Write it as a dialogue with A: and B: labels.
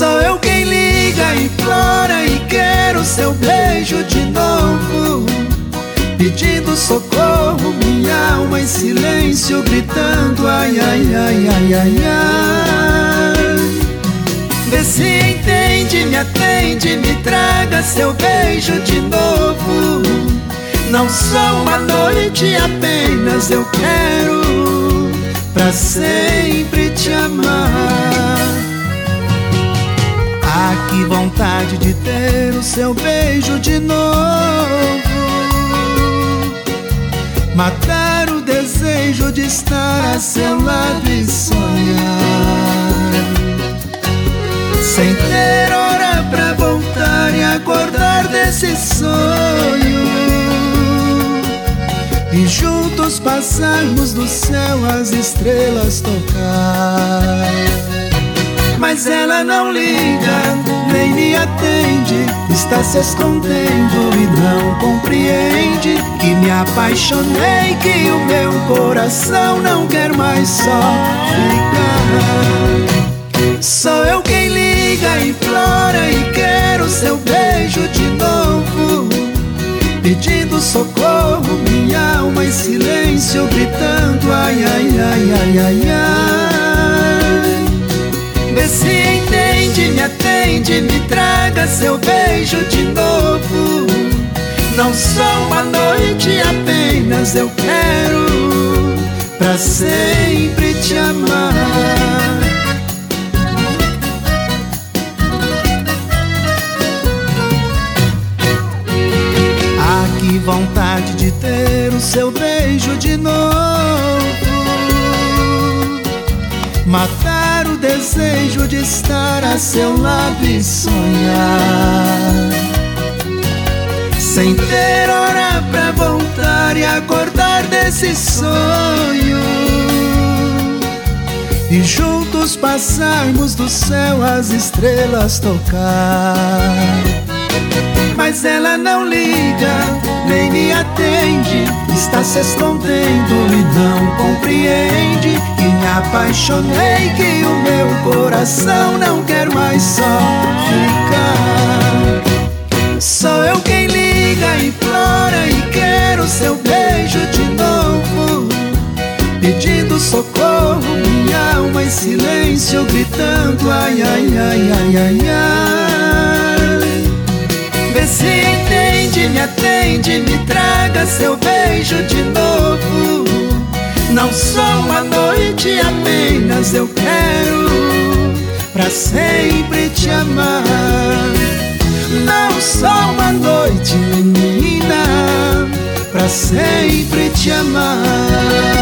A: Sou eu quem liga, implora e quero seu beijo de novo, pedindo socorro, minha alma em silêncio gritando ai, ai, ai, ai, ai, ai. Vê se entende, me atende, me traga seu beijo de novo. Não só uma noite apenas, eu quero pra sempre te amar. Ah, que vontade de ter o seu beijo de novo, matar o desejo de estar a seu lado e sonhar, sem ter hora pra voltar e acordar desse sonho, e juntos passarmos do céu as estrelas tocar. Mas ela não liga, nem me atende, está se escondendo e não compreende que me apaixonei, que o meu coração não quer mais só ficar. Sou eu quem liga, implora e quero seu beijo de novo, pedindo socorro, minha alma em silêncio gritando ai, ai, ai, ai, ai, ai. Vê se entende, me atende, me traga seu beijo de novo. Não só uma noite apenas, eu quero pra sempre te amar. Ah, que vontade de ter o seu beijo de novo, matar o desejo de estar a seu lado e sonhar, sem ter hora pra voltar e acordar desse sonho, e juntos passarmos do céu as estrelas tocar. Mas ela não liga, nem me atende, está se escondendo e não compreende que me apaixonei, que o meu coração não quer mais só ficar. Sou eu quem liga, implora e quero seu beijo de novo, pedindo socorro, minha alma em silêncio gritando ai, ai, ai, ai, ai, ai. Vê se entende, me atende, me traga seu beijo de novo. Não só uma noite apenas, eu quero pra sempre te amar. Não só uma noite, menina, pra sempre te amar.